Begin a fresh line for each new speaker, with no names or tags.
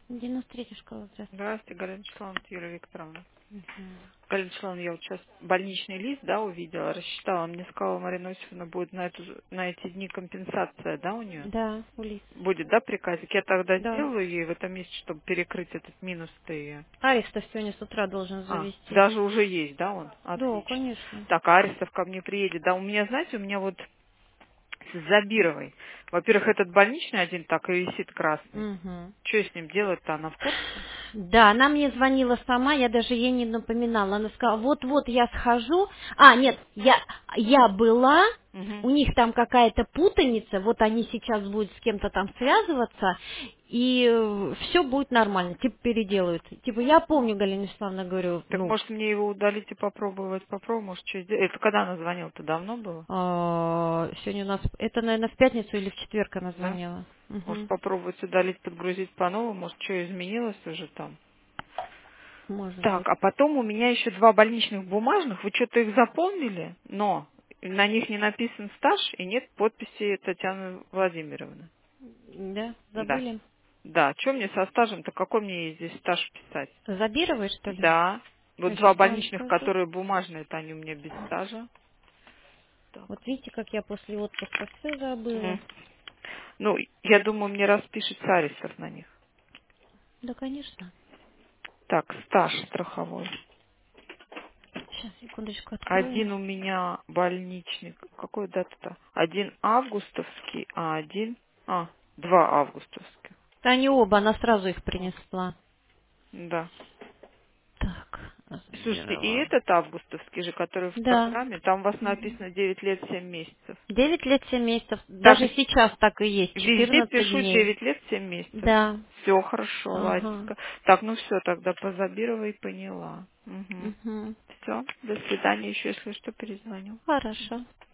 93-я школа, здравствуйте.
Здравствуйте, Галина Вячеславовна, это Юлия Викторовна.
Мгм.
Галина Вячеславовна, я вот сейчас больничный лист, да, увидела, рассчитала. Мне сказала, Марина Иосифовна, будет на эти дни компенсация, да, у нее?
Да, Улис.
Будет, да, приказик? Я тогда
Да.
сделаю ей в этом месяце, чтобы перекрыть этот минус-то ее.
Ареста сегодня с утра должен завести.
Даже уже есть, да, он?
Да,
Отлично.
конечно.
Так, а Арестов ко мне приедет. Да, у меня, знаете, у меня вот с Забировой. Во-первых, этот больничный один так и висит красный.
Угу.
Что с ним делать-то, она в курсе?
Да, она мне звонила сама, я даже ей не напоминала. Она сказала, вот-вот я схожу. А, нет, я была,
Угу.
у них там какая-то путаница, вот они сейчас будут с кем-то там связываться, и все будет нормально, типа переделают. Типа, я помню, Галина Вячеславовна, говорю,
Так может мне его удалить и попробовать? Попробуй, может, что сделать? Это когда она звонила-то? Давно было?
сегодня у нас, это, наверное, в пятницу или в четверг она
Да?
звонила.
Может
Мгм.
попробовать удалить, подгрузить по новому? Может, что изменилось уже там?
Может быть.
Так, а потом у меня еще два больничных бумажных. Вы что-то их заполнили? Но на них не написан стаж и нет подписи Татьяны Владимировны.
Да,
Да.
забыли?
Да. Что мне со стажем-то? Какой мне здесь стаж писать?
Забировой, что ли?
Да. Вот
Я
два
сейчас вам
больничных,
скажу.
которые бумажные, это они у меня без стажа. Так.
Вот видите, как я после отпуска все забыла.
М. Ну, я думаю, мне распишет Сарисов на них.
Да, конечно.
Так, стаж страховой.
Сейчас, секундочку, открою.
Один у меня больничник. Какой дата-то? Один августовский, а один... два августовских.
Да они оба, она сразу их
А,
принесла.
да.
Так,
Слушайте, и
Забирова.
этот августовский же, который в
Да.
программе, там у вас написано 9 лет 7 месяцев.
9 лет 7 месяцев.
Так,
Даже сейчас так и есть.
везде
14
пишу
дней.
9 лет 7 месяцев.
Да.
Все хорошо,
Ага.
ладненько. Так, ну все, тогда по Забировой поняла. Угу.
Угу.
Все, до свидания, еще если что, перезвоню.
Хорошо.